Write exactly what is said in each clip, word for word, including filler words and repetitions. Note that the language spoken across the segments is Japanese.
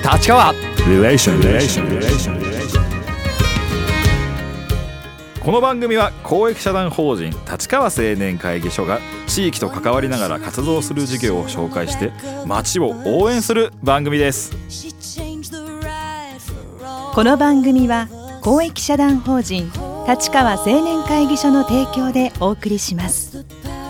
立川リレーションリレーションリレーション。この番組は公益社団法人立川青年会議所が地域と関わりながら活動する事業を紹介して町を応援する番組です。 この番組は公益社団法人立川青年会議所の提供でお送りします。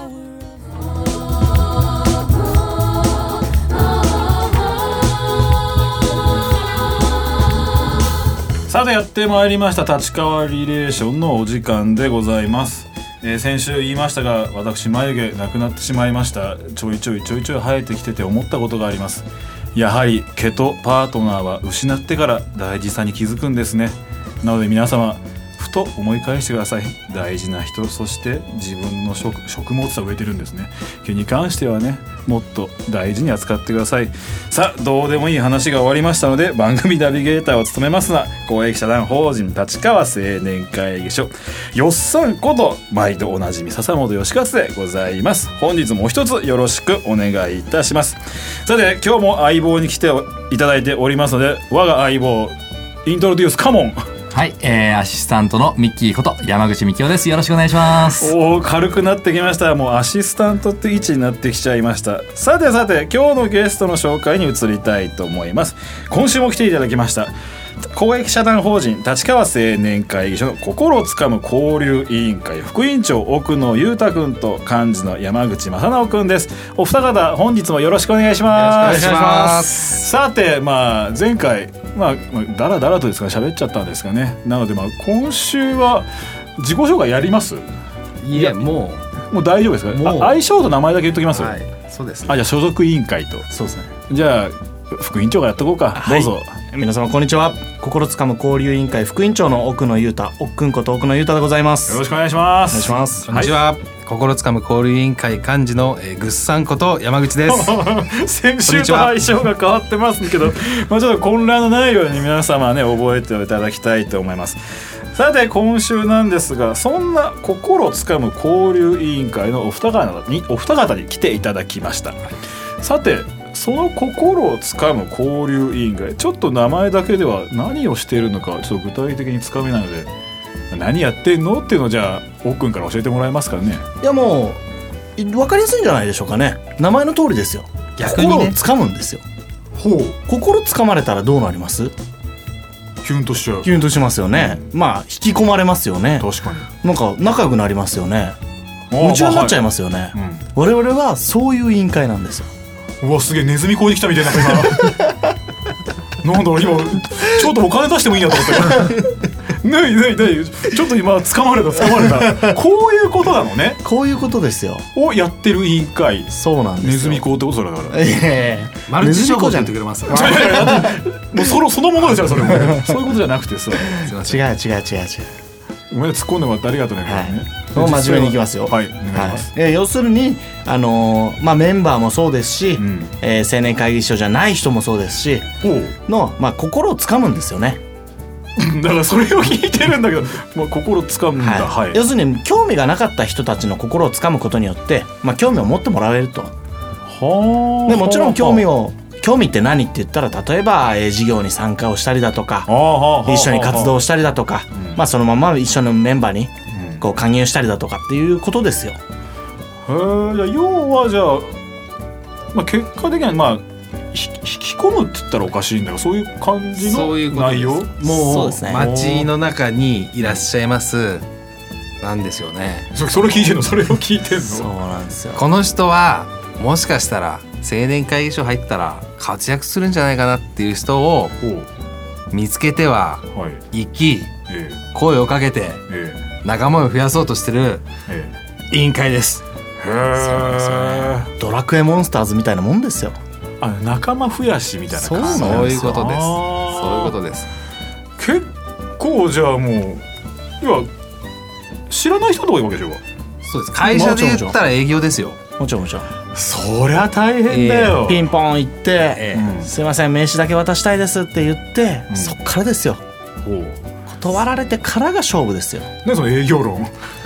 さてやってまいりました立川リレーションのお時間でございます。えー、先週言いましたが私眉毛なくなってしまいました。ちょいちょいちょいちょい生えてきてて思ったことがあります。やはり毛とパートナーは失ってから大事さに気づくんですね。なので皆様ふと思い返してください。大事な人、そして自分の 食, 食物は植えてるんですね。毛に関してはねもっと大事に扱ってください。さあどうでもいい話が終わりましたので番組ナビゲーターを務めますのは公益社団法人立川青年会議所よっさんこと毎度おなじみ笹本義勝でございます。本日も一つよろしくお願いいたします。さて今日も相棒に来ていただいておりますので我が相棒イントロデュースカモン。 はい、えー、アシスタントのミッキーこと山口みきおです。よろしくお願いします。 おー軽くなってきました。もうアシスタントって位置になってきちゃいました。さてさて今日のゲストの紹介に移りたいと思います。今週も来ていただきました公益社団法人立川青年会議所の心をつかむ交流委員会副委員長奥野裕太君と幹事の山口正直君です。お二方本日もよろしくお願いします。 よろしくお願いします。 さてまあ前回まあだらだらとですかね喋っちゃったんですかね。なのでまあ今週は自己紹介やります？ いやもうもう大丈夫ですか？あ愛称と名前だけ言っときます。 はい、そうですね。 あじゃあ所属委員会と。 そうですね。 じゃあ副委員長がやっとこうか。どうぞ。 皆様こんにちは。心つかむ交流委員会副委員長の奥野裕太、奥くんこと奥野裕太でございます。 よろしくお願いします。 お願いします。 こんにちは、はい、心つかむ交流委員会幹事の、えー、ぐっさんこと山口です先週と相性が変わってますけどまあちょっと混乱のないように皆様ね覚えていただきたいと思います。さて今週なんですがそんな心つかむ交流委員会のお二方にお二方に来ていただきました。さてその心をつかむ交流委員会ちょっと名前だけでは何をしているのかちょっと具体的につかめないので何やってんのっていうのをじゃあ奥くんから教えてもらえますかね。 いやもう分かりやすいんじゃないでしょうかね。名前の通りですよ。 逆にね、 心をつかむんですよ。 ほう心つかまれたらどうなります？ キュンとしちゃう。 キュンとしますよね。まあ引き込まれますよね。 確かになんか仲良くなりますよね。夢中になっちゃいますよね、まあはいうん、我々はそういう委員会なんですよ。 うわすげえネズミ講に来たみたいな今なんだろう今ちょっとお金出してもいいなと思ったねえねえねえちょっと今掴まれた掴まれたこういうことなのね。 こういうことですよをやってる委員会。 そうなんですよ。 ネズミ講ってことそれだから、 えー、 マルチ商法じゃんってくれますもうそのそのものですよそれもそういうことじゃなくてさ違う違う違う違うごめん突っ込んでもらってありがとうね、 はいね、もう真面目にいきますよ。 はいお願いします、 はい、えー、要するに、あのーまあ、メンバーもそうですし、うんえー、青年会議所じゃない人もそうですしの、まあ、心をつかむんですよねだからそれを聞いてるんだけど、まあ、心つかむんだ、はいはい、 要するに興味がなかった人たちの心をつかむことによって、まあ、興味を持ってもらえると。 はでもちろん興味を興味って何って言ったら例えば、えー、授業に参加をしたりだとか一緒に活動したりだとか、うんまあ、そのまま一緒のメンバーにこう加入したりだとかっていうことですよ。 へーじゃあ要はじゃあ、まあ、結果的にはまあ引き込むって言ったらおかしいんだがそういう感じの内容。 もうそうですね。街の中にいらっしゃいますなんですよね。 そ, それ聞いてんのそれを聞いてんの。 そうなんですよ。 この人はもしかしたら青年会議所入ったら活躍するんじゃないかなっていう人を見つけては行き、はい声をかけて仲間を増やそうとしてる委員会です。 へードラクエモンスターズみたいなもんですよ。 あ仲間増やしみたいな感じ。 そういうことです。そういうことです。 結構じゃあもう要は知らない人とかいるわけでしょ。 そうです。会社で言ったら営業ですよ。 もちろんもちろん。 そりゃ大変だよ、 えー、ピンポン行って、えーうん、すいません名刺だけ渡したいですって言って、うん、そっからですよ。断られてからが勝負ですよ。 何その営業論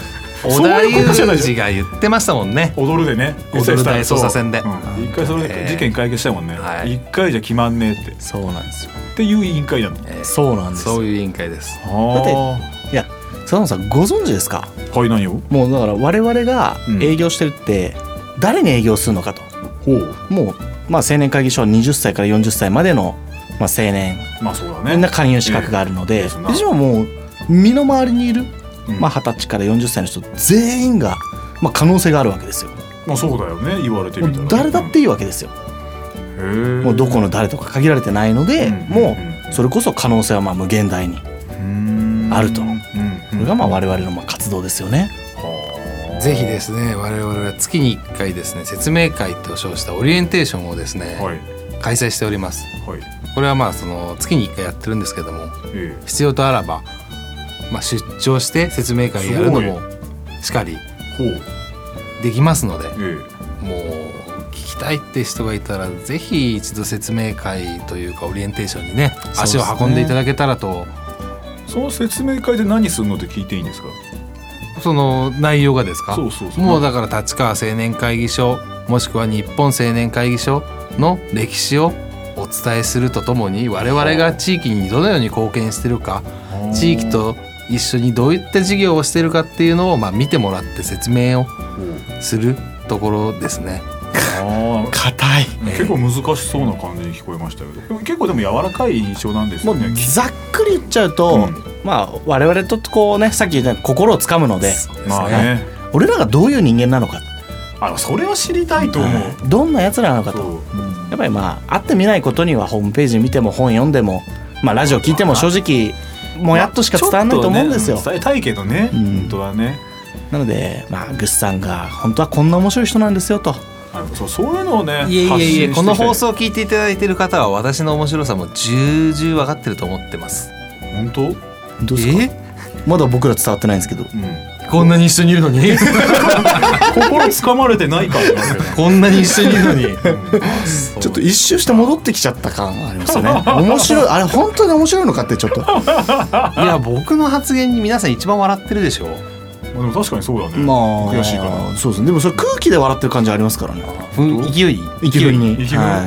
織田裕二が言ってましたもんね。 踊るでね、 踊る大捜査線で、 うん、一回それで事件解決したもんね、 はい、 一回じゃ決まんねえって。 そうなんですよっていう委員会なの、 えー、そうなんですよ。 そういう委員会です。 だっていや佐野さんご存知ですか。 はい、何を。もうだから我々が営業してるって、うん、誰に営業するのかと。ほう。もうまあ青年会議所ははたちからよんじゅっさいまでのまあ青年、 まあそうだね、 みんな勧誘資格があるので、私ももう身の回りにいるまあはたちからよんじゅっさいの人全員がまあ可能性があるわけですよ。 まあそうだよね、言われてみたら、ね、 誰だっていいわけですよ。へー。もうどこの誰とか限られてないので、うん、もうそれこそ可能性はまあ無限大にあると。これがまあ我々のまあ活動ですよね。 ぜひですね、我々は月にいっかいですね、説明会と称したオリエンテーションをですね、はい、開催しております、はい、これはまあその月にいっかいやってるんですけども、えー、必要とあらば、まあ、出張して説明会やるのもしっかりできますので、えー、もう聞きたいって人がいたらぜひ一度説明会というかオリエンテーションにね足を運んでいただけたらと。 その説明会で何するのって聞いていいんですか。 その内容がですか。 そうそうそう。 もうだから立川青年会議所もしくは日本青年会議所の歴史をお伝えするとともに、我々が地域にどのように貢献しているか、地域と一緒にどういった事業をしているかっていうのをまあ見てもらって説明をするところですね。 あ、 硬い、 えー、結構難しそうな感じに聞こえましたけど、結構でも柔らかい印象なんですよね。 もうざっくり言っちゃうと、うん、まあ我々とこうね、さっき言った心をつかむので、 まあね、 俺らがどういう人間なのか、 あ、それは知りたいと思う、 うん、どんなやつらなのかと、うん、やっぱりまあ会ってみないことにはホームページ見ても本読んでも、まあ、ラジオ聞いても正直もやっとしか伝わらないと思うんですよ、 まあね、伝えたいけどね、うん、本当はね。 なのでまあグッさんが本当はこんな面白い人なんですよと、 そう、そういうのをね、 いえいえいえ、この放送を聞いていただいている方は私の面白さも重々分かってると思ってます。 本当？ どうですか？え？まだ僕ら伝わってないんですけど、うん、 こんなに一緒にいるのに心つかまれてないからこんなに一緒にいるのにちょっと一周して戻ってきちゃった感ありますよね。面白い、あれ本当に面白いのかってちょっといや、僕の発言に皆さん一番笑ってるでしょ。 でも確かにそうだね、 まあ、 悔しいかな。 そうですね。でもそれ空気で笑ってる感じありますからね。 勢い勢いに勢いに、はい、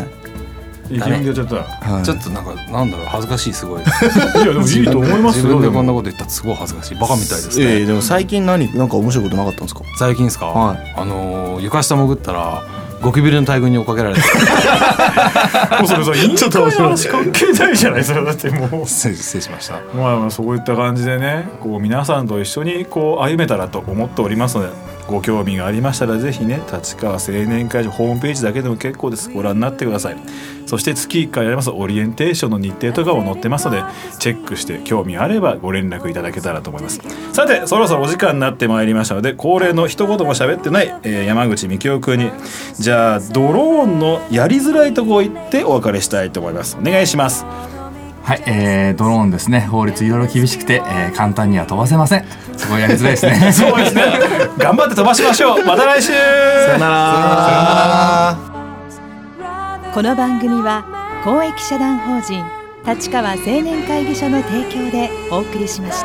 勢いに出ちゃった、 はい、ちょっとなんかなんだろう、恥ずかしい、すごいいやでもいいと思いますよ。 自分でこんなこと言ったらすごい恥ずかしい、バカみたいですね。 えー、でも最近何なんか面白いことなかったんですか。 最近ですか、はい、あのー、床下潜ったらゴキブリの大群に追っかけられてもうそれさ、ちょっと話関係ないじゃないそれ。だってもう失礼しました。 まあまあそういった感じでね、こう皆さんと一緒にこう歩めたらと思っておりますので、ご興味がありましたらぜひね、立川青年会所ホームページだけでも結構です、ご覧になってください。そして月いっかいやりますオリエンテーションの日程とかも載ってますので、チェックして興味あればご連絡いただけたらと思います。さてそろそろお時間になってまいりましたので、恒例の一言も喋ってない、えー、山口幹雄君に、じゃあドローンのやりづらいとこを言ってお別れしたいと思います。お願いします。 はい、えー、ドローンですね、法律いろいろ厳しくて、えー、簡単には飛ばせません。すごいやりづらいですねそうですね、頑張って飛ばしましょう。また来週、 さよなら。 この番組は公益社団法人立川青年会議所の提供でお送りしました。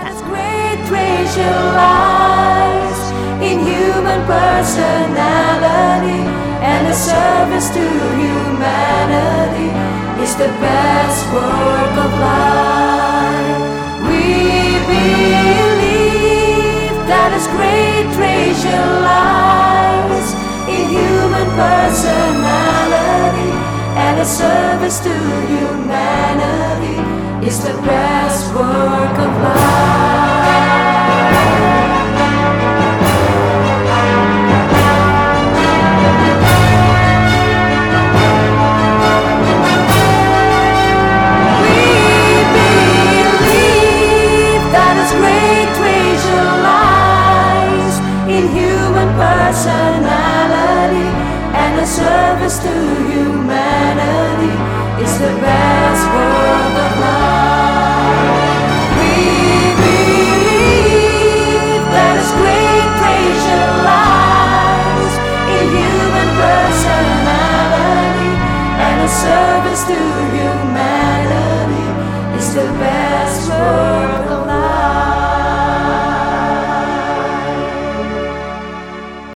It's the best work of life. We believe that His great treasure lies in human personality, and His service to humanity is the best work of life. Personality and a service to humanity is the best work of life.